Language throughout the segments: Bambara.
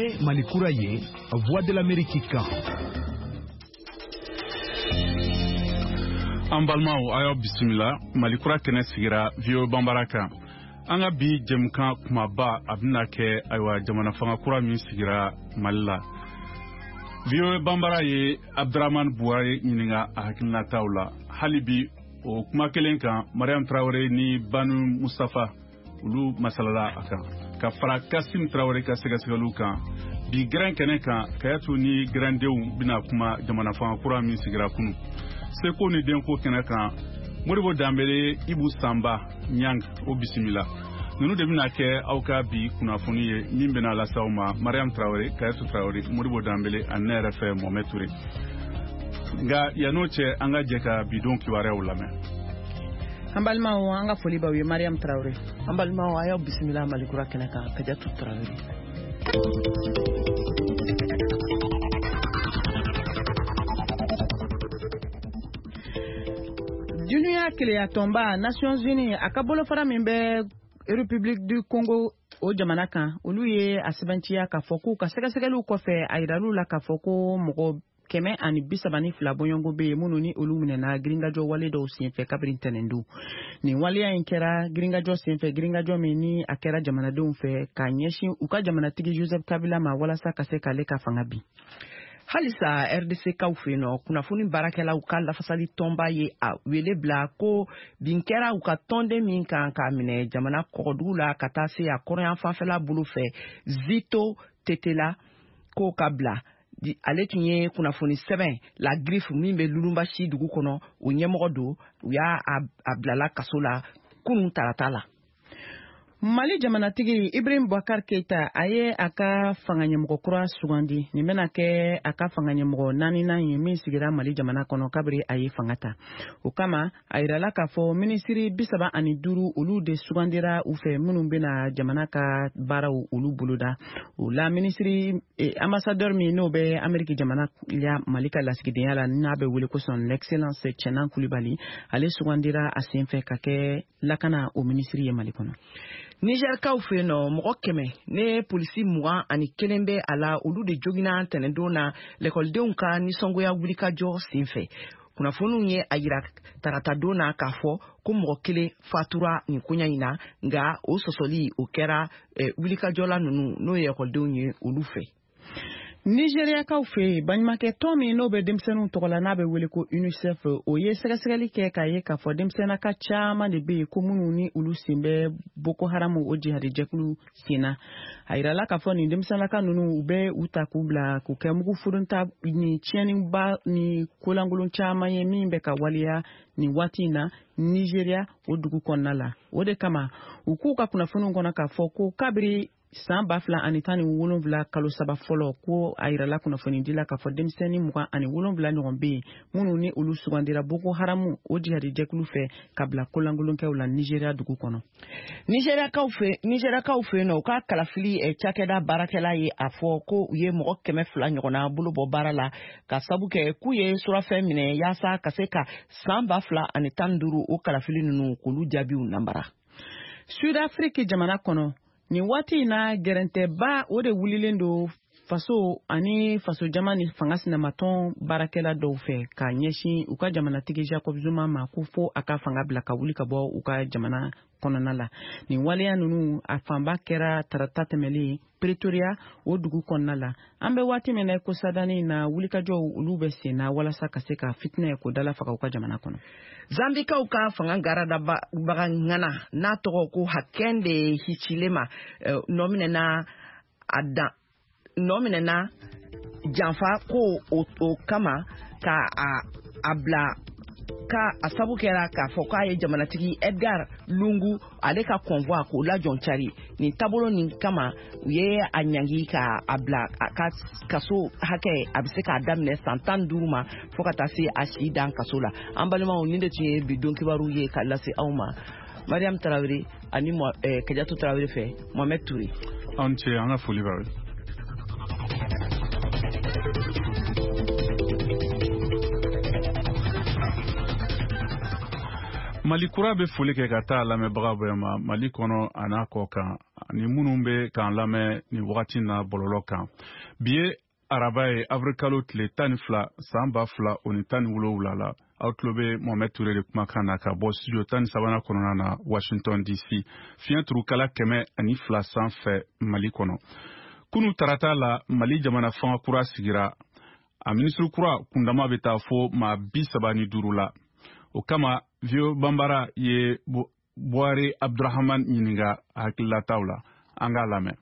ye Malikura ye Voix de l'Amérique kan. An balimaw ayo bisimila Malikura kɛnɛ sigira Vieux Bambara kan. An ka bi jɛmukan kumaba a bɛna kɛ ayiwa jamana fanga kura min sigira Mali la. Vieux Bambara ye Abdraman Bouare ɲininka a hakilinataw la. Hali bi o kuma kelen kan Mariam Traoré ni Banu Mustafa olu masalala a kan. Ka fara Kasim Traoré ka sɛgɛsɛgɛliw kan. Bi gɛrɛn kɛnɛ kan Kayatu ni gɛrɛndenw bɛna kuma jamana fanga kura min sigira kunu. Seko ni denko kɛnɛ kan Modibo Dambele Ibu Samba Nyang o bisimila. Nunu de bɛna kɛ aw ka bi kunnafoni ye min bɛna lase aw ma Mariam Traoré, Kayatu Traoré, Modibo Dambele ani ne yɛrɛ fɛ Mohamed Touré. Nka yan'o cɛ an ka jɛ ka bidon kibaruyaw lamɛn. An balimaw an ka foli b'aw ye Mariam Traoré. An balimaw a y'aw bisimila Malikura kɛnɛ kan Kayatu Traoré. Dunuya Keleya Tomba Nations Unies a ka bolofara min bɛ République du Congo o jamana kan olu ye a sɛbɛntiya k'a fɔ k'u ka sɛgɛsɛgɛliw kɔfɛ a yiral'u la k'a fɔ ko mɔgɔ 132 bɔɲɔgɔnko bɛ yen minnu ni olu minɛna giringajɔ wale dɔw senfɛ kabiri ntɛnɛndu. Nin waleya in kɛra giringajɔ senfɛ giringajɔ min ni a kɛra jamanadenw fɛ ka ɲɛsin u ka jamanatigi Joseph Kabila ma walasa ka se k'ale ka fanga bi. Halisa RDC kaw fɛ yen kunnafoni baarakɛlaw ka lafasali tɔnba ye a wele bila ko bin kɛra u ka tɔnden min kan k'a minɛ jamana kɔgɔdugu la ka taa se a kɔrɔyan fanfɛla bolo fɛ Zito Tetela k'o ka bila. Ale tun ye kunnafoni sɛbɛn la griffe min bɛ Lulumbashi dugu kɔnɔ o ɲɛmɔgɔ don u y'a bilala kaso la kunun tarata la. Mali jamanatigi Ibrahim Boubacar Keita a ye a ka fanga ɲɛmɔgɔ kura sugandi. Nin bɛna kɛ a ka fanga ɲɛmɔgɔ 4nan ye min sigira Mali jamana kɔnɔ kabiri a ye fanga ta. O kama a yirala k'a fɔ minisiri 35 olu de sugandira u fɛ minnu bɛna jamana ka baaraw olu boloda. O la minisiri ambassadeur min n'o bɛ Ameriki jamana ya Mali ka lasigidenya la n'a bɛ wele ko son excellence Tchenan Kulibali ale sugandira a senfɛ ka kɛ lakana o minisiri ye Mali kɔnɔ. Niger kaw fɛ yen mɔgɔ 100 ne polisi 21 bɛ a la olu de jogina tɛnɛndon na lekɔlidenw ka nisɔngoya wulikajɔ senfɛ. Kunnafoniw ye a yira tarata don na k'a fɔ ko mɔgɔ 1 fatura nin koɲa in na nka o sɔsɔli o kɛra wulikajɔla ninnu n'o ye ekɔlidenw ye olu fɛ. Nigeriakaw fɛ baɲumankɛ tɔn min n'o bɛ denmisɛnninw tɔgɔ la n'a bɛ wele ko UNICEF o ye sɛgɛsɛgɛli kɛ k'a ye k'a fɔ denmisɛnnaka caman de bɛ yen ko minnu ni olu sen bɛ Boko Haram o jihadijɛkulu sen na. A yirala k'a fɔ nin denmisɛnnaka ninnu u bɛ u ta k'u bila k'u kɛ mugu furunta ni tiɲɛniba ni kolankolon caman ye min bɛ ka waleya nin waati in na Nigeria o dugu kɔnɔna la. O de kama u k'u ka kunnafoniw kɔnɔ k'a fɔ ko kabiri san 2017 kalo 3 fɔlɔ ko a yirala kunnafoni dila k'a fɔ denmisɛnnin 27 ɲɔgɔn bɛ yen minnu ni olu sugandira Boko Haram o jihadijɛkulu fɛ ka bila kolangolonkɛw la Nigeria dugu kɔnɔ. Nigeriakaw fɛ yen u ka kalafili cakɛda baarakɛla ye a fɔ ko u ye mɔgɔ 200 ɲɔgɔnna bolo bɔ baara la ka sabu kɛ k'u ye surafɛn minɛ yaasa ka se ka san 2015 o kalafili ninnu k'olu jaabiw nambara. Sud-Afrique jamana kɔnɔ ni waati in na gɛrɛntɛba o de wulilen do faso ani faso jama ni fanga sinamatɔn baarakɛla dɔw fɛ ka ɲɛsin u ka jamanatigi Jacob Zuma ma ko fo a ka fanga bila ka wuli ka bɔ u ka jamana kɔnɔna la. Nin waleya ninnu a fanba kɛra tarata tɛmɛlen Pretoria o dugu kɔnɔna la. An bɛ waati min na ko sadani na wulikajɔw olu bɛ sen na walasa ka se ka fitinɛ ko dalafaga u ka jamana kɔnɔ. Zambikaw ka fanga garadabaga ŋana n'a tɔgɔ ko Hakainde Hichilema nɔ minɛna janfa ko o kama ka a bila ka a sabu kɛra k'a fɔ k'a ye jamanatigi Edgar Lungu ale ka convoi k'o lajɔn cari nin taabolo nin kama u ye a ɲangi ka a bila a ka kaso hakɛ a bɛ se k'a daminɛ san 15 ma fo ka taa se a si dan kaso la. An balimaw nin de tun ye bidon kibaru ye ka lase aw ma. Mariam Traoré ani Kadiatou Traoré fɛ Mohamed Touré. An cɛ an ka foli b'aw ye. Mali kura be foli kɛ ka taa lamɛnbaga bɛɛ ma Mali kɔnɔ ana kɔ kan ni minnu bɛ kan lamɛn ni wagati na bɔlɔlɔ kan bi ye araba ye avril kalo tile 12 san 2017 la aw tulo bɛ Mohamed Touré de kumakan na ka bɔ studio 13 kɔnɔna na Washington DC fiɲɛ turukala 102 sanfɛ Mali kɔnɔ. Kunu tarata la Mali jamana fanga kura sigira a ministre kura kundama bɛ taa fo maa 35 la. O kama Vieux Bambara ye Boare Abdurrahman ɲininka hakililataw la an k'a lamɛn.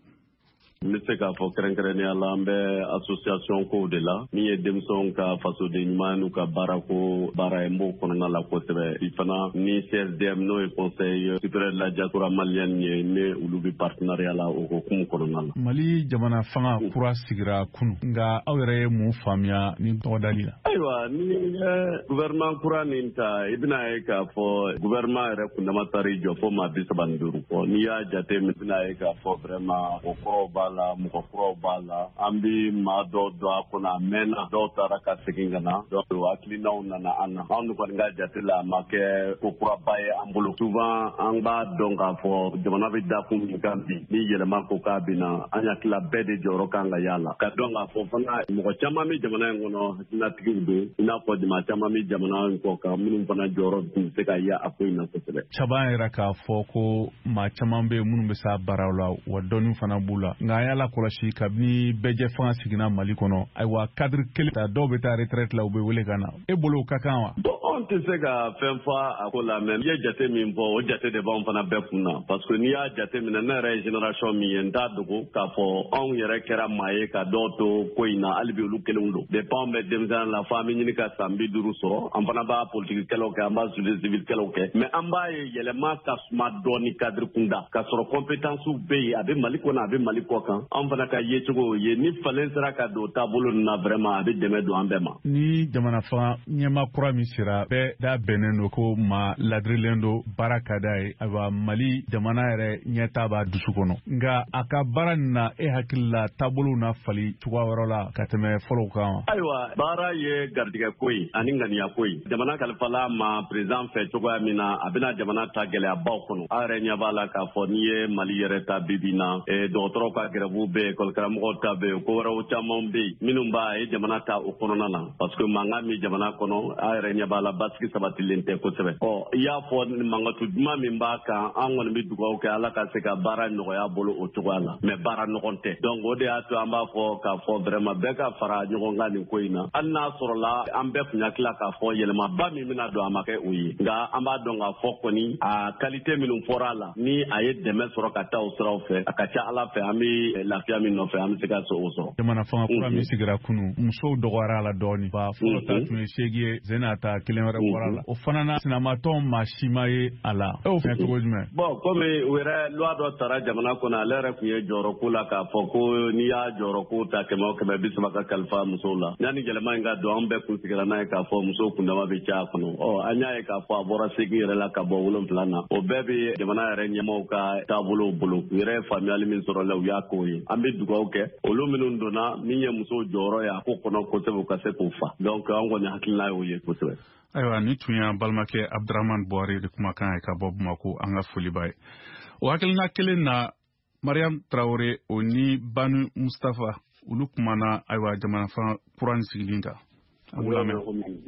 N bɛ se k'a fɔ kɛrɛnkɛrɛnnenya la an bɛ association kow de la min ye denmisɛnw ka fasoden ɲuman n'u ka baarako baara ye n b'o kɔnɔna la kosɛbɛ. Bi fana ni CSDM n'o ye conseil supérieur de la diaspora malienne ye ne olu bɛ partenariat la o hokumu kɔnɔna la. Mali jamana fanga kura sigira kunu nka aw yɛrɛ ye mun faamuya ni tɔgɔdali la? Ayiwa ni gouvernement kura nin ta i bɛna ye k'a fɔ gouvernement yɛrɛ kundama taar'i jɔ fo maa 35 kɔ n'i y'a jate min i bɛna ye k'a fɔ vraiment o kɔrɔw b'a la mɔgɔ kuraw b'a la an bɛ maa dɔw dɔn a kɔnɔ a mɛnna dɔw taara ka segin ka na donc hakilinaw nana an na anw kɔni ka jate la a ma kɛ ko kuraba ye an bolo souvent an b'a dɔn k'a fɔ jamana bɛ dakun min kan bi ni yɛlɛma ko k'a bɛ na an hakilila bɛɛ de jɔyɔrɔ kan ka y'a la ka dɔn k'a fɔ fana mɔgɔ caman bɛ jamana in kɔnɔ hakilinatigiw don i n'a fɔ maa caman bɛ jamana in kɔ kan minnu fana jɔyɔrɔ tun bɛ se ka ye a ko in na kosɛbɛ. Caban yɛrɛ k'a fɔ ko maa caman bɛ yen minnu bɛ s'a baaraw la wa dɔnni fana b'u la nka an y'a kɔlɔsi kabini bɛɛjɛ fanga sigira Mali kɔnɔ ayiwa cadre kelen ta dɔw bɛ taa retraite la u bɛ wele ka na e bolo o ka kan wa? Anw tɛ se ka fɛn fɔ a ko la mais i ye jate min fɔ o jate de b'anw fana bɛɛ kun na parce que n'i y'a jate minɛ ne yɛrɛ ye génération min ye n t'a dogo k'a fɔ anw yɛrɛ kɛra maa ye ka dɔw to ko in na hali bi olu kelenw don depuis anw bɛ denmisɛnnin la fo an bɛ ɲini ka san 50 sɔrɔ an fana b'a politique kɛlaw kɛ an b'a société civile kɛlaw kɛ mais an b'a ye yɛlɛma ka suma dɔɔni cadre kunda ka sɔrɔ compétence bɛ yen a bɛ Mali kɔnɔ a bɛ Mali kɔ kan anw fana ka ye cogo ye ni falen sera ka don taabolo nin na vraiment a bɛ dɛmɛ don an bɛɛ ma. Ni jamana fanga ɲɛma kura min sera bɛɛ da bɛnnen don ko maa ladirilen don baara ka d'a ye ayiwa Mali jamana yɛrɛ ɲɛtaa b'a dusu kɔnɔ nka a ka baara nin na e hakili la taabolow na fali cogoya wɛrɛ la ka tɛmɛ fɔlɔw kan wa? Ayiwa baara ye garijɛgɛ ko ye ani ŋaniya ko ye jamana kalifala ma président fɛ cogoya min na a bɛna jamana ta gɛlɛyabaw kɔnɔ a yɛrɛ ɲɛ b'a la k'a fɔ n'i ye Mali yɛrɛ ta bibi na dɔgɔtɔrɔw ka grève bɛ yen école ta bɛ yen ko wɛrɛw caman bɛ yen minnu b'a ye jamana ta o kɔnɔna na parce que mankan min jamana kɔnɔ a yɛrɛ ɲɛ b'a la basigi sabatilen tɛ kosɛbɛ i y'a fɔ mankatu duman min b'a kan an kɔni bɛ dugawu kɛ ala ka se ka baara nɔgɔya bolo o cogoya la mais baara nɔgɔn tɛ donc o de y'a to an b'a fɔ k'a fɔ vraiment bɛɛ ka fara ɲɔgɔn kan nin ko in na hali n'a sɔrɔla an bɛɛ tun hakili la k'a fɔ yɛlɛmaba min bɛna don a ma kɛ o ye nka an b'a dɔn k'a fɔ kɔni a qualité minnu fɔra a la ni a ye dɛmɛ sɔrɔ ka taa o siraw fɛ a ka ca ala fɛ an bɛ lafiya min nɔfɛ an bɛ se ka o sɔrɔ. Jamana fanga kura min sigira kunu musow dɔgɔyara a la dɔɔni ba fɔlɔ ta tun ye 8 ye zena ta 1 wɛrɛ bɔra la o fana na sinamatɔn maa si ma ye a la e y'o fɛn cogo jumɛn? Bon comme o yɛrɛ loi dɔ tara jamana kɔnɔ ale yɛrɛ tun ye jɔyɔrɔ ko la k'a fɔ ko n'i y'a jɔyɔrɔ ko ta 100 o 130 ka kalifa musow la yanni yɛlɛma in ka don an bɛɛ kun sigira n'a ye k'a fɔ musow kundama bɛ caya kɔnɔ an y'a ye k'a fɔ a bɔra 8 yɛrɛ la ka bɔ 7 na o bɛɛ bɛ jamana yɛrɛ ɲɛmaaw ka taabolow bolo u yɛrɛ ye faamuyali min sɔrɔ la u y'a k'o ye an bɛ dugawu kɛ olu minnu donna min ye musow jɔyɔrɔ ye a ko kɔnɔ kosɛbɛ u ka se k'o fa donc an kɔni hakilina y'o ye kosɛbɛ. Ayiwa ni tun y'an balimakɛ Abdurrahman Boare de kumakan ye ka bɔ Bamako an ka foli b'a ye o hakilina kelen na Mariam Traoré o ni Banu Mustafa olu kumana ayiwa jamana fanga kura nin sigili kan. Vraiment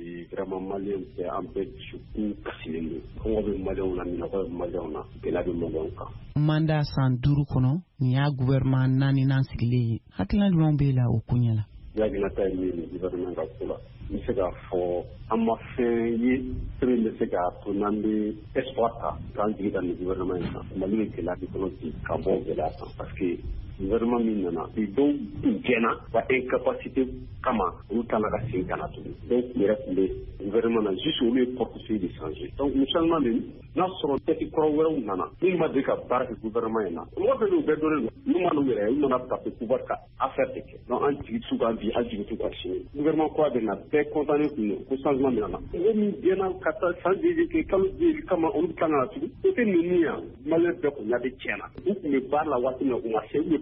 malien c'est un peu surtout kasilen don kɔngɔ bɛ maliyɛnw na minɔgɔ bɛ maliyɛnw na gɛlɛya bɛ maliyɛnw kan. Mandat san 5 kɔnɔ nin y'a gouvernement 4nan sigilen ye hakilina jumɛn b'e la o ko ɲɛ la? Hakilinata ye min ye gouvernement ka ko la n bɛ se k'a fɔ an ma fɛn ye fɛn bɛ se k'a to n'an bɛ espoir ta k'an jigi da nin gouvernement in kan Mali bɛ gɛlɛya bi kɔnɔ bi ka bɔ gɛlɛya kan parce que gouvernement min nana bi dɔw tun gɛnna wa incapacité kama olu tana ka segin ka na tuguni dɔw tun yɛrɛ tun bɛ gouvernement na juste olu ye portefeuille de changer donc musulman de n'a sɔrɔ tɛti kɔrɔ wɛrɛw nana minnu ma deli ka baara kɛ gouvernement in na mɔgɔ bɛ n'u bɛɛ dɔnnen don n'u ma n'u yɛrɛ olu mana taper pouvoir ka affaire de kɛ donc an jigi t'u kan bi an jigi t'u kan sini gouvernement kura bɛ na bɛɛ content kun don ko changement min nana mɔgɔ min gɛnna ka taa san joli kɛ kalo joli kama olu bɛ tila ka na tugun o tɛ ninnu yan maliyɛn bɛɛ kun y'a de tiɲɛna u tun bɛ baara la waati min na u ma se u ye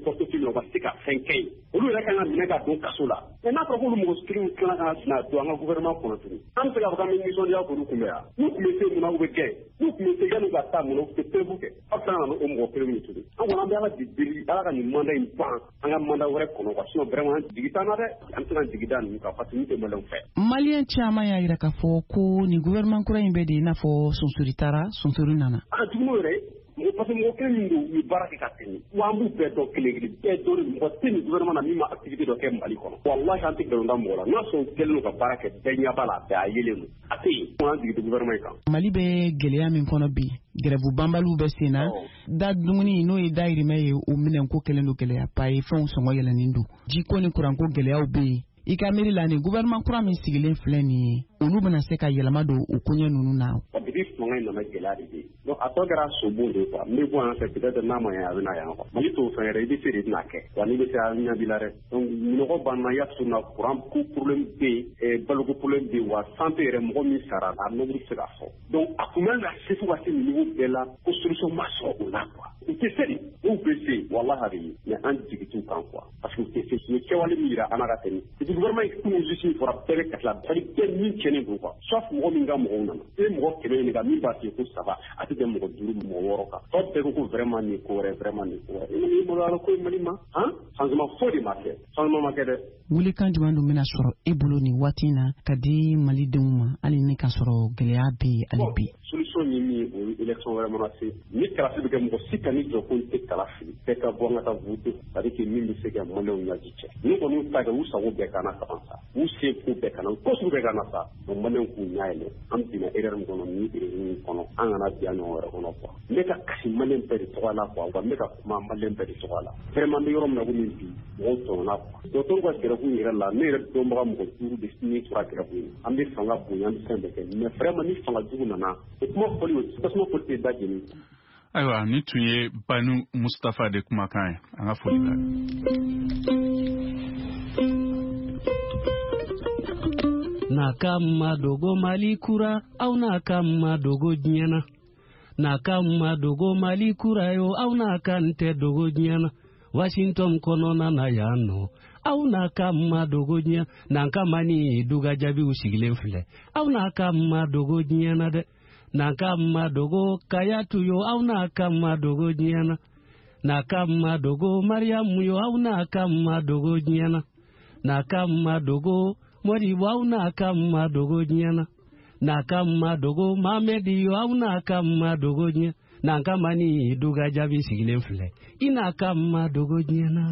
poste film o ka se ka fɛn kɛ olu yɛrɛ kan ka minɛ ka don kaso la mais n'a fɔra k'olu mɔgɔ kelen tila ka sina don an ka gouvernement kɔnɔ tuguni an bɛ se k'a fɔ k'an bɛ nisɔndiya k'olu kunbɛ yan n'u tun bɛ se mun na u bɛ kɛ n'u tun bɛ se yan'u ka taa mun na u tɛ pewu kɛ aw kan ka o mɔgɔ kelen min tuguni an kɔni an bɛ ala de deli ala ka nin mandat in ban an ka mandat wɛrɛ kɔnɔ quoi sinon vraiment an jigi t'an na dɛ an tɛ na jigi da ninnu kan parce que nin tɛ maliyɛnw fɛ. Maliyɛn caman y'a jira k'a fɔ ko nin gouvernement kura in bɛ de i n'a fɔ sonsori taara sonsori nana. Jugumu yɛrɛ parce que mɔgɔ kelen min don u ye baara kɛ ka tɛmɛ wa an b'u bɛɛ dɔn kelen kelen bɛɛ dɔn mɔgɔ tɛ nin gouvernement na min ma activité dɔ kɛ Mali kɔnɔ wallahi an tɛ nkalon da mɔgɔ la n'a sɔrɔ u kɛlen don ka baara kɛ bɛɛ ɲɛ b'a la bɛɛ a yelen don a tɛ yen an jigi tɛ gouvernement in kan. Mali bɛ gɛlɛya min kɔnɔ bi grève banbaliw bɛ sen na da dumuni n'o ye dayirimɛ ye o minɛn ko kɛlen don gɛlɛya ba ye fɛnw sɔngɔ yɛlɛnnen don jiko ni kuranko gɛlɛyaw bɛ yen i ka miiri la nin gouvernement kura min sigilen filɛ nin ye olu bɛna se ka yɛlɛma don o koɲɛ ninnu na. Depuis fanga in nana gɛlɛya de bɛ yen donc a tɔ kɛra sobon de ye quoi n bɛ bɔ yan fɛ peut-être n'a ma ɲɛ a bɛ na yan quoi Mali t'o fɛn yɛrɛ i bɛ se de bɛna kɛ wa n'i bɛ se a ɲɛ b'i la dɛ donc minɔgɔ b'an na yaatu na courant ko problème bɛ yen baloko problème bɛ yen wa santé yɛrɛ mɔgɔ min sara a n'olu bɛ se ka fɔ donc a kun bɛ na se fo ka se nin niveau bɛɛ la ko solution ma sɔrɔ o la quoi u tɛ se de n'u bɛ se walahi a bɛ ye mais an jigi t'u kan quoi parce que u tɛ se u ye kɛwale min jira an na ka tɛmɛ et puis gouvernement in kun justice fɔra bɛɛ bɛ kasi la c'est-à-dire bɛɛ min cɛnnen don quoi sauf mɔgɔ min ka mɔgɔw nana e mɔgɔ kɛmɛ ɲininka min b'a f'i ye ko saba a tɛ tɛmɛ mɔgɔ duuru mɔgɔ wɔɔrɔ kan tɔ bɛɛ ko ko vraiment nin ko wɛrɛ vraiment nin ko wɛrɛ e ni maloyala ko ye Mali ma changement foyi de ma kɛ changement ma kɛ dɛ. Wulikan jumɛn dun bɛna sɔrɔ e bolo nin waati in na ka di Malidenw ma hali ni ka sɔrɔ gɛlɛya bɛ yen hali bi. Solution ye min ye o ye élection wɛrɛ mana se ni kalasi bɛ kɛ mɔgɔ si ka ni jɔ ko n tɛ kala fili bɛɛ ka bɔ an ka taa voter c'est-à-dire que min bɛ se ka Maliɲɛnw ɲaji cɛ ni kɔni y'u ta kɛ u sago bɛɛ kana kaban sa u se ko bɛɛ kana u kɔsugu bɛɛ kana sa donc Maliɲɛnw k'u ɲɛ yɛlɛ an binna erreur min kɔnɔ ni erreur min kɔnɔ an kana bi a ɲɔgɔn wɛrɛ kɔnɔ quoi n bɛ ka kasi Maliɲɛn bɛɛ de tɔgɔ la quoi wa n bɛ ka kuma Maliɲɛn bɛɛ de tɔgɔ la vraiment n bɛ yɔrɔ min na ko min bi mɔgɔw tɔnɔna quoi docteur ka grève yɛrɛ la ne yɛrɛ dɔnbaga mɔgɔ duuru de ni tora grève ye an bɛ fanga bonya an bɛ fɛn bɛɛ kɛ mais vraiment ni fanga jugu nana o kuma fɔli o tasuma fɔli tɛ da jeni. Ayiwa ni tun ye Banu Mustapha de kumakan ye an ka foli la. Na kama dogo Mali kura au na kama dogo diɲɛna na kama dogo Mali kura yo au na kante dogo diɲɛna Washington kɔnɔna na yan nɔ aw na kama dogo diɲɛ na kama ni duga jabiw sigilen filɛ aw na kama dogo diɲɛna dɛ na kama dogo Kayatu yo aw na kama dogo diɲɛna na kama dogo Mariamu yo aw na kama dogo diɲɛna na kama dogo Modibo aw na kama dogo diɲɛna na kama dogo Mamedi yo aw na kama dogo diɲɛ na kama ni duga jabi sigilen filɛ ina kama dogo diɲɛna.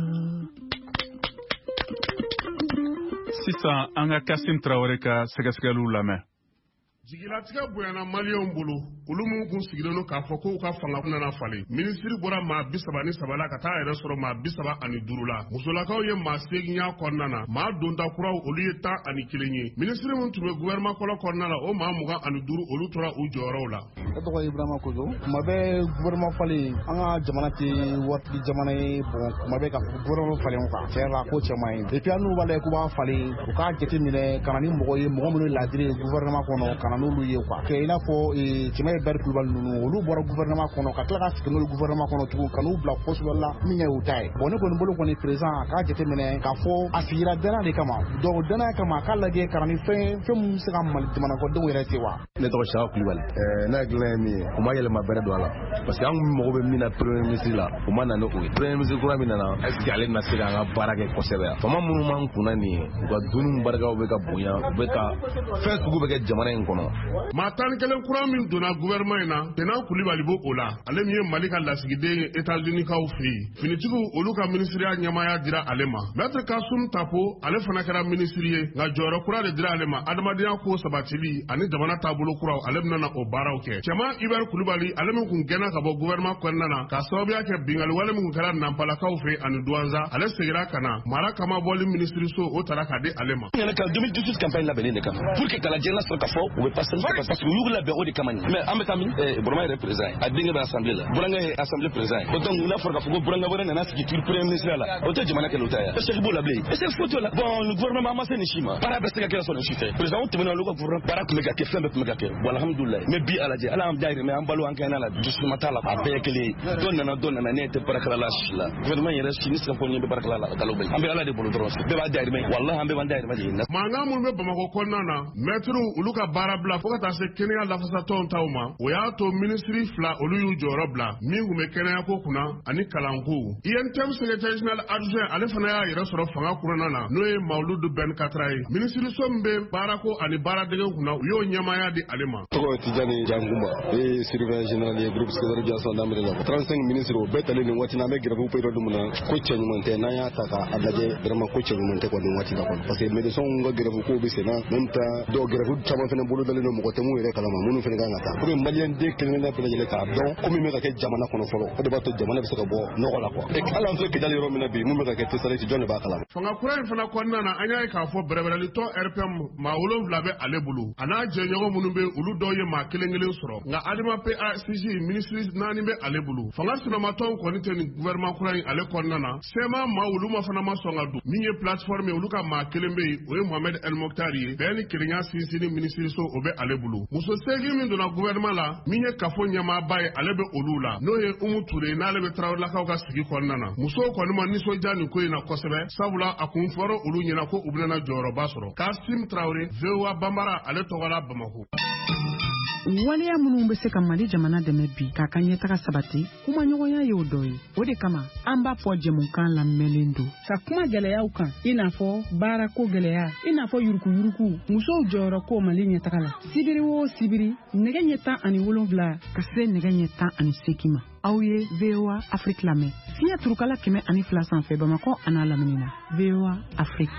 Sisan an ka Kasim Traoré ka sɛgɛsɛgɛliw lamɛn. Jigilatigɛ bonyana Maliyɛnw bolo olu minnu kun sigilen don k'a fɔ k'u ka fanga nana falen minisiri bɔra maa 33 la ka taa yɛrɛ sɔrɔ maa 35 la musolakaw ye maa 8 y'a kɔnɔna na maa donta kuraw olu ye 11 ye minisiri minnu tun bɛ gouvernement kɔlɔ kɔnɔna la o maa 25 olu tora u jɔyɔrɔw la. Ne tɔgɔ ye Ibrahima Kojo kuma bɛɛ gouvernement falen an ka jamana tɛ waati jamana ye bon kuma bɛɛ ka gouvernement falen quoi tiɲɛ la ko cɛman ye et puis an n'u b'a lajɛ k'u b'a falen u k'a jateminɛ ka na ni mɔgɔ ye mɔgɔ minnu ladiri gouvernement kɔnɔ ka na n'olu ye quoi kɛ i n'a fɔ Cɛmayi Bɛri Kulubali ninnu olu bɔra gouvernement kɔnɔ ka tila ka sigi n'olu gouvernement kɔnɔ tugun ka n'u bila poste dɔ la min ye u ta ye bon ne kɔni bolo kɔni président a k'a jateminɛ k'a fɔ a sigira danaya de kama donc danaya kama a k'a lajɛ ka na ni fɛn mun bɛ se ka Mali jamanakɔdenw yɛrɛ se wa. Ne tɔgɔ Saka Kulubali ne hakilina ye min ye u ma yɛlɛma bɛrɛ don a la parce que an kun mago bɛ min na premier ministre la u ma na n'o ye premier ministre kura min nana est ce que ale na se ka an ka baara kɛ kosɛbɛ yan fama minnu m'an kunna nin ye u ka dunniw barikaw bɛ ka bonya u bɛ ka fɛn sugu bɛ kɛ jamana in kɔnɔ. Maa 11 kura min donna gouvernement in na Tenan Kulibali b'o o la ale min ye Mali ka lasigiden ye États-Unis kaw fɛ yen finitigiw olu ka ministeriya ɲɛmaaya dira ale ma Maître Kasum Tapo ale fana kɛra ministre ye nka jɔyɔrɔ kura de dira ale ma adamadenya ko sabatili ani jamana taabolo kuraw ale bɛna o baaraw kɛ Cɛma Ibɛri Kulubali ale min kun gɛnna ka bɔ gouvernement kɔnɔna na ka sababuya kɛ bingali wale min kun kɛra Nampalakaw fɛ ani Douanza ale segira ka na mara kama bɔli ministre so o taara ka di ale ma. Ka 2018 campagne labɛnnen de kan pour que kalajɛla sɔrɔ ka fɔ u bɛ pas parce que nous la béro de kamani mais en metami Burma est présent a dinga ba assemblée là Buranga est assemblée présent donc na forka fugo Buranga bora na nasi ki premier ministre là o te jamana ke lutaya est-ce que bola blé est-ce photo là bon le gouvernement ma sene shima para besta ke so shite président te mena lugo gouvernement para ko mega ke flembe mega ke alhamdulillah mais bi alaje ala am daire mais am balu an kana la justement la ba bekele donna ne te para kala la gouvernement yere sinistre ko ni be para kala la talo be ambe ala de bolo dros be ba daire mais wallahi ambe ban daire ma de manga mun be bamako konnana maître uluka barabla ko ta se kenya la fasa ton tauma o ya to ministry fla oluyu jorobla mi hume kenya ko kuna ani kalanku INTM secretary general adjoint ale fana ya yere soro fanga kuranana no e mauludu ben katrai ministry sombe barako ani baradege kuna yo nyamaya di alema to tijani janguma e surveillant général e groupe secrétaire de assemblée d'Amérique 35 ministres betale ni wati na me grafu pe do muna ko cenyu monte na ya taka adaje vraiment ko cenyu monte ko dum wati da ko parce que médecin ngo grafu ko be sena nanta do grafu chama fene bulu dale no ko temu ere kala ma munu fene ganga ta ko malien de kelene na pele le ka donc ko mi me ka ke jamana kono folo ko de bato jamana be se ko bo no ko la ko e kala on ke dale ro mina bi mu me ka ke tesale ti jonne ba kala fanga kurai fana konna na anya ka fo berebere li to RPM ma wolo labe alebulu ana je nyogo munu be ulu do ye ma kelengele soro nga adima PACG ministry nani be alebulu fanga sina maton ko ni teni gouvernement kurai ale konna na sema ma wulu ma fana ma songa du minye plateforme ulu ka ma kelembe o ye Mohamed El Moktari be ni kirinya sisini ministry so obe alebulu muso segi min do na gouvernement la minye kafo nyama baye alebe olula no ye umuture na alebe trawla ka ga sigi konna na muso ko ni ma ni so jani ko ina kosebe sabula akun foro ulu nyina ko ubnana joro basoro Kasim Traoré Zewa Bambara ale togala Bamako waleya minnu bɛ se ka Mali jamana dɛmɛ bi k'a ka ɲɛtaga sabati kuma ɲɔgɔnya ye o dɔ ye o de kama an b'a fɔ jɛmukan lamɛnlen don ka kuma gɛlɛyaw kan i n'a fɔ baarako gɛlɛya i n'a fɔ yurukuyuruku musow jɔyɔrɔ ko Mali ɲɛtaga la sibiri o sibiri nɛgɛ ɲɛ 17 ka se nɛgɛ ɲɛ 18 ma aw ye VOA Afrique lamɛn fiɲɛ turukala 102 sanfɛ Bamakɔ a n'a lamini na VOA Afrique.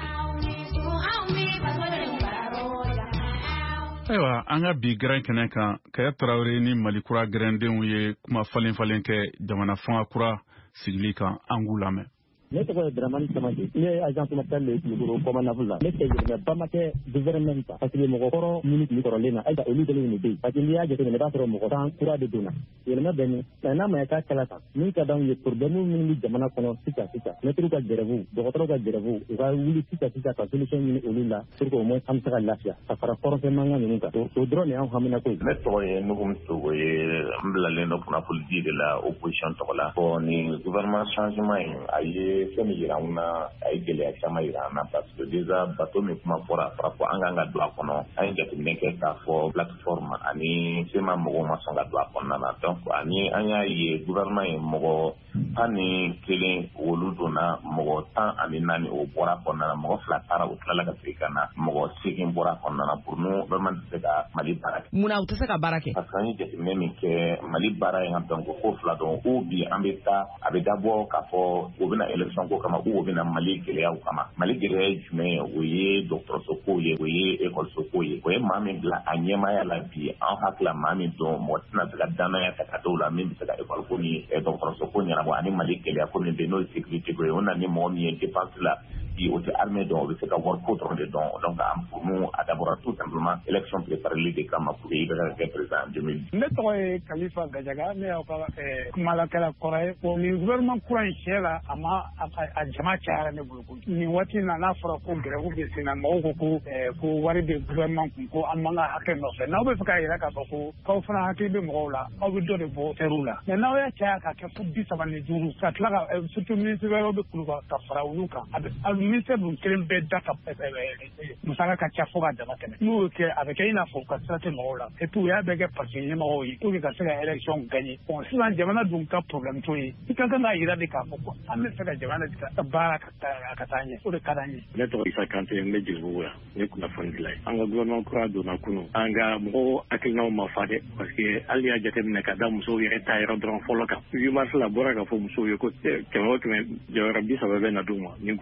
Ayiwa an ka bi gɛrɛn kɛnɛ kan Kaya Tarawele ni Mali kura gɛrɛndenw ye kuma falen kɛ jamana fanga kura sigili kan an k'u lamɛn. Ne tɔgɔ ye Dramani Samake ne ye agent commercial de Kulukoro Kɔmanafu la ne tɛ yɛlɛmɛ ba ma kɛ gouvernement ta parce que mɔgɔ kɔrɔ minnu tun kɔrɔlen na ayisa olu kelen de bɛ yen parce que n'i y'a jateminɛ i b'a sɔrɔ mɔgɔ tan kura de donna yɛlɛmɛ bɛ min mais n'a ma ɲɛ k'a kɛla tan min ka d'anw ye problème minnu bɛ jamana kɔnɔ sisan mɛtiriw ka grève dɔgɔtɔrɔw ka grève u ka wuli sisan ka solution ɲini olu la pour que au moins an bɛ se ka lafiya ka fara kɔrɔnfɛ mankan ninnu kan o dɔrɔn de y'anw hamina ko ye. Ne tɔgɔ ye Nuhum Sogo ye n bilalen dɔ kunnafoni di de la opposition tɔgɔ la bon ni gouvernement changement in a ye fɛn min yira anw na a ye gɛlɛya caman yira an na parce que déjà bateau min kuma fɔra fara fɔ an kan ka don a kɔnɔ an ye jateminɛ kɛ k'a fɔ plateforme ani sema mɔgɔw ma sɔn ka don a kɔnɔna na donc ani an y'a ye gouvernement ye mɔgɔ 11 olu donna mɔgɔ 14 o bɔra kɔnɔna na mɔgɔ 2 taara o tilala ka segin ka na mɔgɔ 8 bɔra kɔnɔna na pour nous vraiment tɛ se ka Mali baara kɛ. Munna u tɛ se ka baara kɛ? parce que an ye jateminɛ min kɛ Mali baara in ka bɛn ko 2 dɔn ou bien an bɛ taa a bɛ dabɔ k'a fɔ o bɛna élection ko kama ou o bɛna Mali gɛlɛyaw kama Mali gɛlɛya ye jumɛn ye o ye dɔgɔtɔrɔso ko ye o ye école ko ye o ye maa min bila a ɲɛmaya la bi an hakili maa min dɔn mɔgɔ tɛna se ka danaya ta ka dɔw la min bɛ se ka école ko ni dɔgɔtɔrɔso ko ɲɛnabɔ ani Mali gɛlɛya ko min bɛ n'o ye sécurité ko ye o na ni mɔgɔ min ye dépense la bi o tɛ armée dɔn o bɛ se ka wari ko dɔrɔn de dɔn donc pour nous a d'abord tout simplement élection préparée de kama pour que i ka kɛ président en 2010. Ne tɔgɔ ye Kalifa Gajaga ne y'aw ka kumalakɛla kɔrɔ ye bon nin gouvernement kura in siɲɛ la a jama cayara ne bolo kojugu nin waati in na n'a fɔra ko grève bɛ sen na mɔgɔw ko ko wari bɛ gouvernement kun ko an man ka hakɛ nɔfɛ n'aw bɛ fɛ k'a jira k'a fɔ ko k'aw fana hakili bɛ mɔgɔw la aw bɛ dɔ de bɔ terreau la mais n'aw y'a caya k'a kɛ fo 35 ka tila ka surtout ministre wɛrɛw bɛ kulu ka fara olu kan a ministère dun kelen bɛɛ da ka musaka ka ca fo ka dama tɛmɛ n'o y'o kɛ a bɛ kɛ i n'a fɔ ka sira tɛ mɔgɔw la et puis u y'a bɛɛ kɛ parti ɲɛmɔgɔw ye pour que ka se ka élection gagner bon sisan jamana dun ka problème t'o ye i ka kan k'a jira de k'a fɔ ko an bɛ fɛ ka jamana ka baara ka taa ɲɛ o de ka d'an ye. Ne tɔgɔ Isa Kante n bɛ Jelibugu yan ne ye kunnafoni dilan ye an ka gouvernement kura donna kunun an ka mɔgɔw hakilinaw ma fa dɛ parce que hali y'a jateminɛ ka da musow yɛrɛ ta yɔrɔ dɔrɔn fɔlɔ kan 8 mars la bɔra k'a fɔ musow ye ko 100 o 100 jɔyɔrɔ 30 bɛ na d'u ma nin gouvernement kɔnɔ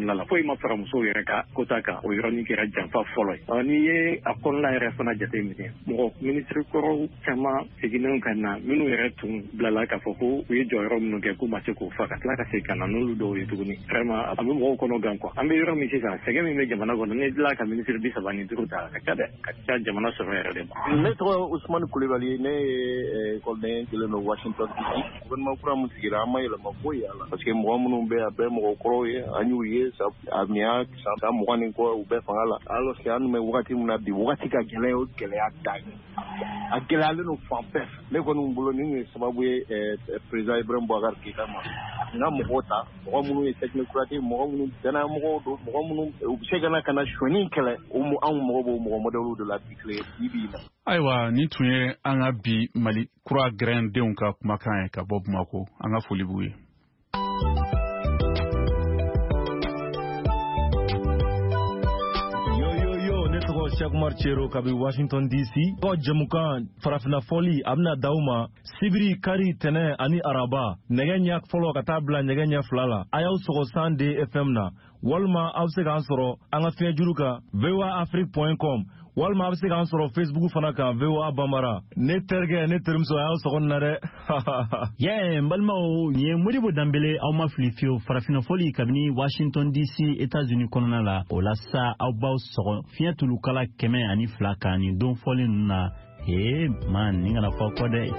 kɔnɔna la foyi ma fara musow yɛrɛ ka kota kan o yɔrɔnin kɛra janfa fɔlɔ ye n'i ye a kɔnɔna yɛrɛ fana jateminɛ mɔgɔ minisiri kɔrɔw caman seginnen ka na minnu yɛrɛ tun bilala k'a fɔ ko u ye jɔyɔrɔ minnu kɛ k'u ma se k'o fa ka tila ka segin ka na n'olu dɔw ye tuguni vraiment a bɛ mɔgɔw kɔnɔ gan quoi an bɛ yɔrɔ min sisan sɛgɛn min bɛ jamana kɔnɔ ne dilan ka minisiri 35 ta ka ca dɛ ka ca jamana sɔrɔ yɛrɛ de ma. Ne tɔgɔ Usmane Kulibali ne ye école kelen bɛ Washington DC gouvernement kura min sigira an ma yɛlɛma foyi a la parce que mɔgɔ minnu bɛ a bɛɛ mɔgɔ kɔrɔw ye an y'u ye a miya san 20 ni kɔ u bɛɛ fanga la alors que an bɛ wagati min na bi wagati ka gɛlɛn o gɛlɛya dan ye a gɛlɛyalen don fan bɛɛ ne kɔni bolo nin ye sababu ye président Ibrahim Boubacar Keïta ma n ka mɔgɔw ta mɔgɔ minnu ye technocrate mɔgɔ minnu danaya mɔgɔw don mɔgɔ minnu u bɛ se ka na sonyani kɛlɛ anw mɔgɔ b'o mɔgɔ modèle de la bi tile bi la. Ayiwa ni tun ye an ka bi Mali kura gɛrɛndenw ka kumakan ye ka bɔ Bamako an ka foli b'u ye. Cheikh Umar Chero kabi Washington DC ko jamukan farafina foli abna dauma sibiri kari tene ani araba negenya folo ka tabla negenya flala ayaw sogo sande FM na walma awse kan soro anga fejuruka voaafrique.com walma awse kan soro Facebook fana ka VOA Bambara ne terge ne termso ayaw sogo nare ye mbalma o ye modibo dambele aw ma flifio farafina foli kabini Washington DC États-Unis konona la olasa aw baw sogo fiatulu kala kɛmɛ ani fila kan ni don fɔlen ninnu na man ni kana fɔ kɔ dɛ.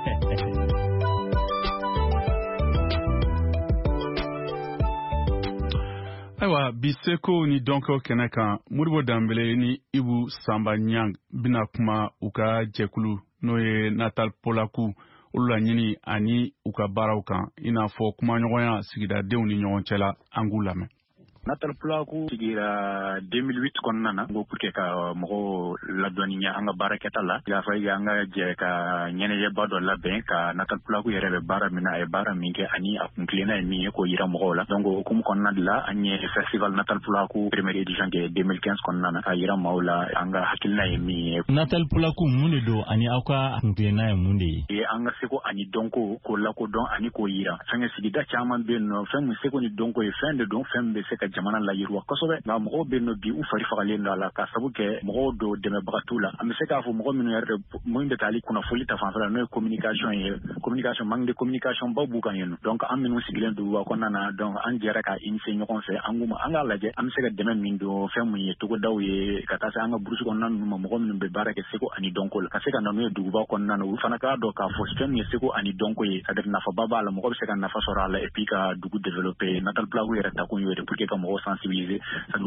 Ayiwa bi seko ni dɔnkɛw kɛnɛ kan Modibo Dambele ni Ibu Samba Nyang bina kuma u ka jɛkulu n'o ye Natal Polaku olu la ɲini ani u ka baaraw kan i n'a fɔ kumaɲɔgɔnya sigidadenw ni ɲɔgɔn cɛla an k'u lamɛn. Natal Polaku sigira 2008 kɔnɔna na ngo pour que ka mɔgɔw ladɔnniya an ka baarakɛta la i y'a fɔ an ka jɛ ka ɲɛnajɛba dɔ labɛn ka Natal Polaku yɛrɛ bɛ baara min na a ye baara min kɛ ani a kun tilenna ye min ye k'o yira mɔgɔw la donc o hukumu kɔnɔna de la an ye festival Natal Polaku première édition kɛ 2015 kɔnɔna na ka yira maaw la an ka hakilina ye min ye. Natal Polaku mun de don ani aw ka kun tilenna ye mun de ye? An ka seko ani dɔnko k'o lakodɔn ani k'o yira fɛn sigida caman bɛ yen nɔ fɛn min seko ni dɔnko ye fɛn de don fɛn bɛ se ka jamana la yiriwa kosɛbɛ nka mɔgɔw bɛ yen nɔ bi u fari fagalen don a la ka sabu kɛ mɔgɔw don dɛmɛbaga t'u la an bɛ se k'a fɔ mɔgɔ minnu yɛrɛ minnu bɛ taali kunnafoli ta fanfɛla n'o ye communication ye communication manque de communication baw b'u kan yen nɔ donc an minnu sigilen don duguba kɔnɔna na donc an jɛra ka initier ɲɔgɔn fɛ an k'a lajɛ an bɛ se ka dɛmɛ min don fɛn min ye togodaw ye ka taa se an ka burusi kɔnɔna ninnu ma mɔgɔ minnu bɛ baara kɛ seko ani dɔnko la ka se ka na n'u ye duguba kɔnɔna na olu fana k'a dɔn k'a fɔ fɛn min ye seko ani dɔnko ye c'est à dire nafaba b'a la mɔgɔ bɛ se ka nafa sɔrɔ a la et puis ka dugu développer Natal Polaku yɛrɛ takun y'o de pour que ka mɔgɔw sensibiliser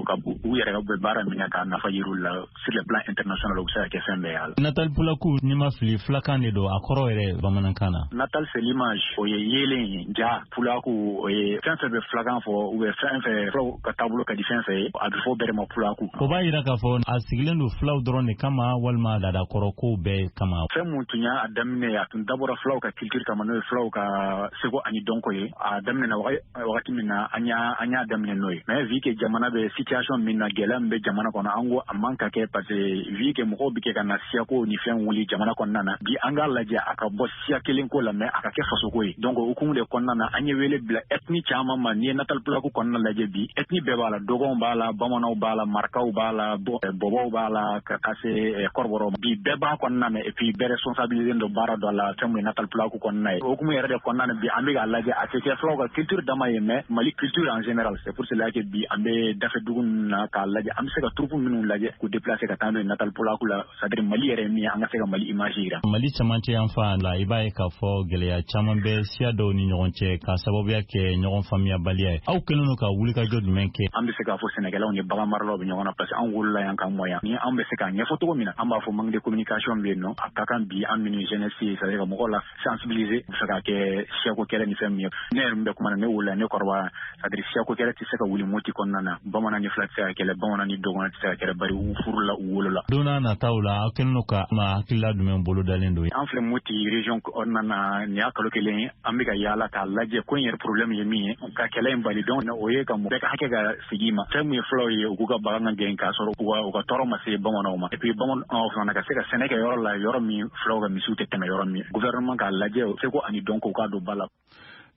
u yɛrɛ ka bɛ baara min ka nafa yir'u la sur le plan international u bɛ se ka kɛ fɛn bɛɛ y'a la. Natal Polaku ni ma fili fulakan de don a kɔrɔ yɛrɛ bamanankan na. Natal c'est l'image o ye yeelen ja Polaku o ye fɛn fɛn bɛ fulakan fɔ u bɛ fɛn fɛn fulaw ka taabolo ka di fɛn fɛn ye a bɛ fɔ bɛɛ ma Polaku. O b'a yira k'a fɔ a sigilen don fulaw dɔrɔn de kama walima laadakɔrɔ kow bɛɛ kama. Fɛn mun tun y'a daminɛ a tun dabɔra fulaw ka culture kama n'o ye fulaw ka seko ani dɔnko ye a daminɛna wagati min na an y'a daminɛ n'o ye mais vu que jamana bɛ situation min na gɛlɛya min bɛ jamana kɔnɔ an ko a man ka kɛ parce que vu que mɔgɔw bɛ kɛ ka na siyako ni fɛn wuli jamana kɔnɔna na bi an k'a lajɛ a ka bɔ siya kelen ko la mais a ka kɛ fasoko ye donc o hukumu de kɔnɔna na an ye wele bila ethnie caman ma n'i ye Natal Polaku kɔnɔna lajɛ bi ethnie bɛɛ b'a la dɔgɔnw b'a la bamananw b'a la marakaw b'a la bɔbɔw b'a la ka taa se kɔrɔbɔrɔ bi bɛɛ b'a kɔnɔna na et puis bɛɛ responsabilisé don baara dɔ la fɛn min ye Natal Polaku kɔnɔna ye o hukumu yɛrɛ de kɔnɔna na bi an bɛ k'a lajɛ a tɛ kɛ fulaw ka culture dama ye mais Mali culture en général c'est pour cela que bi an bɛ dafe dugu na k'a lajɛ an bɛ se ka troupe minnu lajɛ k'u déplacer ka taa n'o ye Natal Polaku la c'est-à-dire Mali yɛrɛ min ye an ka se ka Mali image yira. Mali camancɛ yan fan la i b'a ye k'a fɔ gɛlɛya caman bɛ siya dɔw ni ɲɔgɔn cɛ ka sababuya kɛ ɲɔgɔn faamuyabaliya ye aw kɛlen don ka wulikajɔ jumɛn kɛ? An bɛ se k'a fɔ sɛnɛkɛlaw ni bagan maralaw bɛ ɲɔgɔn na parce que an wolola yan k'an mɔ yan ni an bɛ se k'a ɲɛfɔ cogo min na an b'a fɔ manque de communication bɛ yen nɔ a ka kan bi an minnu jeunesse ye c'est-à-dire ka mɔgɔw la sensibiliser u bɛ fɛ k'a kɛ siyako kɛlɛ ni fɛn min ye ne yɛrɛ min bɛ kuma na ne wolola ne kɔrɔbaya c'est-à-dire siyako kɛlɛ tɛ se ka wuli Moti kɔnɔna na bamanan ni fila tɛ se ka kɛlɛ bamanan ni dɔgɔnɔ tɛ se ka kɛlɛ bari u furula u wolola. Don n'a nataw la aw kɛlen don ka hakilila jumɛn bolo dalen don ye? An filɛ Moti région kɔnɔna na nin y'a kalo kelen ye an bɛ ka yaala k'a lajɛ ko in yɛrɛ problème ye min ye ka kɛlɛ in bali donc o ye ka bɛɛ ka hakɛ ka sigi ma fɛn min ye fulaw ye u k'u ka bagan ka gɛn k'a sɔrɔ u ka tɔɔrɔ ma se bamananw ma et puis bamananw fana ka se ka sɛnɛ kɛ yɔrɔ la yɔrɔ min fulaw ka misiw tɛ tɛmɛ yɔrɔ min gouvernement k'a lajɛ seko ani dɔnko k'a don ba la.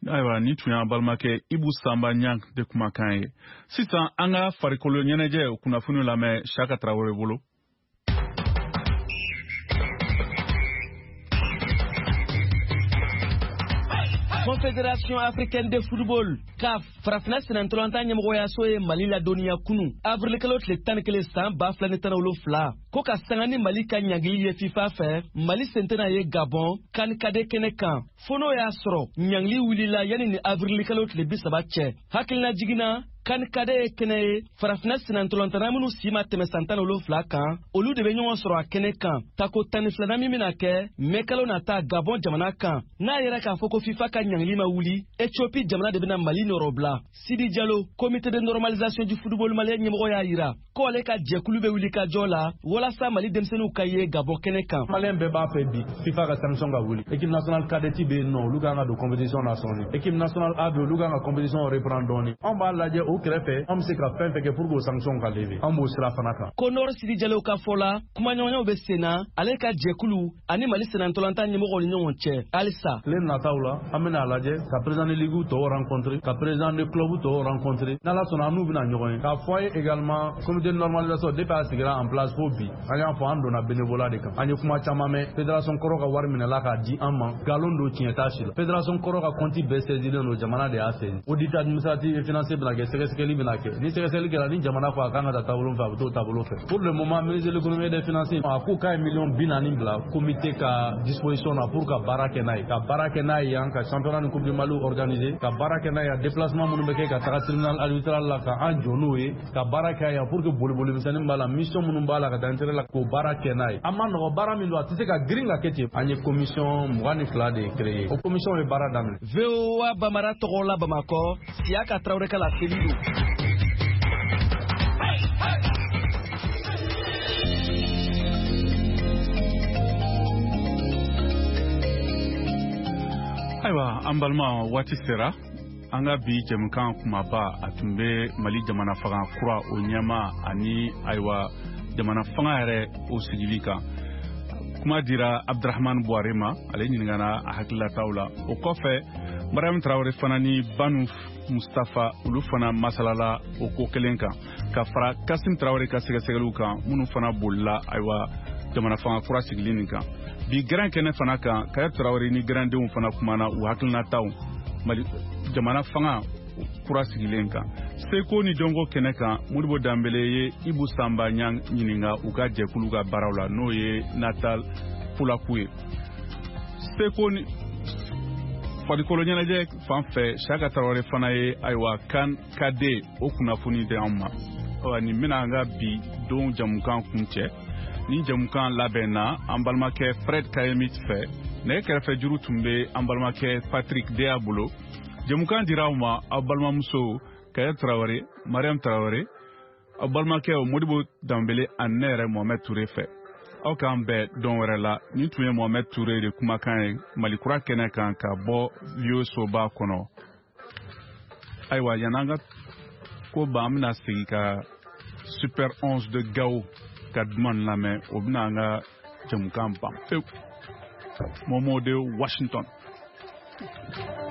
Ayiwa ni tun y'an balimakɛ Ibu Sanba Ɲang de kumakan ye. Sisan an ka farikolo ɲɛnajɛ kunnafoni lamɛn Saka Tarawele bolo. Confédération africaine de football CAF farafina sinantolantan ɲɛmɔgɔyaso ye Mali la dɔnniya kunu avril kalo tile 11 san 2017 ko ka sanga ni Mali ka ɲangili ye FIFA fɛ Mali sentena ye Gabon kan kade kɛnɛ kan fo n'o y'a sɔrɔ ɲangili wulila yani ni avril kalo tile 30 cɛ hakilina jiginna kan kade ye kɛnɛ ye farafina sinantolantana minnu si ma tɛmɛ san 17 kan olu de bɛ ɲɔgɔn sɔrɔ a kɛnɛ kan tako 12 min bɛna kɛ mai kalo nata Gabon jamana kan n'a yɛrɛ k'a fɔ ko FIFA ka ɲangili ma wuli Ethiopie jamana de bɛna Mali nɔrɔ bila Sidi Diallo comité de normalisation du football malien ɲɛmɔgɔ y'a yira ko ale ka jɛkulu bɛ wuli ka jɔ la walasa Mali denmisɛnninw ka ye Gabon kɛnɛ kan malien bɛɛ b'a fɛ bi FIFA ka sanction ka wuli équipe nationale cadette bɛ yen nɔ olu kan ka don compétition na sɔnni équipe nationale A bɛ olu kan ka compétition reprendre dɔɔni an b'a lajɛ o kɛrɛfɛ an bɛ se ka fɛn fɛn kɛ pour que o sanction ka lever an b'o sira fana kan ko Nord Sidi Diallo ka fɔ la kumaɲɔgɔnyaw bɛ sen na ale ka jɛkulu ani Mali senantolantan ɲɛmɔgɔw ni ɲɔgɔn cɛ halisa tile nataw la an bɛna lajɛ ka président de ligue tɔw rencontrer ka président de club tɔw rencontrer n'ala sɔnna an n'u bɛna ɲɔgɔn ye k'a fɔ an ye également comité de normalisation depuis a sigira en place fo bi an y'a fɔ an donna bénévolat de kan an ye kuma caman mɛn fédération kɔrɔ ka wari minɛla k'a di an ma nkalon don tiɲɛ t'a si la fédération kɔrɔ ka compte bɛɛ saisilen don jamana de y'a saisi audit administratif et financier bɛna kɛ sɛgɛsɛgɛli bɛna kɛ ni sɛgɛsɛgɛli kɛra ni jamana ko a kan ka taa taabolo fɛ a bɛ t'o taabolo fɛ pour le moment ministre de l'économie et des finances a ko k'a ye million 40 bila comité ka disposition na pour ka baara kɛ n'a ye ka baara kɛ n'a ye yan ka championnat ni coupe du Mali organiser ka baara kɛ n'a ye déplacement minnu bɛ kɛ ka taga tribunal arbitral la ka an jɔ n'o ye ka baara kɛ yan pour que boliboli misɛnnin b'a la mission minnu b'a la ka taa intérêt la k'o baara kɛ n'a ye an ma nɔgɔ baara min don a tɛ se ka girin ka kɛ ten an ye commission 22 de créé o commission ye baara daminɛ VOA Bamara tɔgɔ la Bamakɔ Siaka Traoré ka la seli don Ayiwa an balima waati sera an ka bi jɛmukan kumaba a tun bɛ Mali jamana fanga kura o ɲɛma ani ayiwa jamana fanga yɛrɛ o sigili kan kuma dira Abdurahman Buhari ma ale ɲininkana a hakililataw la o kɔfɛ Mariam Traoré fana ni Banu Mustafa olu fana masalala o ko kelen kan ka fara Kasim Traoré ka sɛgɛsɛgɛliw kan minnu fana bolila ayiwa jamana fanga kura sigili nin kan bi grand kɛnɛ fana kan Kaya Traoré ni grandenw fana kumana u hakilinataw Mali jamana fanga kura sigilen kan Seko ni Jongo kɛnɛ kan Modibo Dambele ye Ibu Sanba Ɲang ɲininka u ka jɛkulu ka baaraw la n'o ye Natal Fulaku ye Seko ni farikolo ɲɛnajɛ fan fɛ Saka Tarawele fana ye ayiwa kan kade o kunnafoni di an ma nin bɛna an ka bi don jamukan kun cɛ ni jamukan labɛnna an balimakɛ Fred Kayemit fɛ nɛgɛ kɛrɛfɛ juru tun bɛ an balimakɛ Patrick Deya bolo jamukan dira aw ma aw balimamuso Kaya Traoré Mariam Traoré aw balimakɛ Modibo Dambele ani ne yɛrɛ Mohamed Touré fɛ aw k'an bɛɛ dɔn wɛrɛ la ni tun ye Mohamed Touré de kumakan ye Malikura kɛnɛ kan ka bɔ Vio Soba kɔnɔ ayiwa yan'an ka ko ban an bɛna segin ka Super 11 de Gao ka duman lamɛn o bɛna an ka jamukan ban pewu Momo de Washington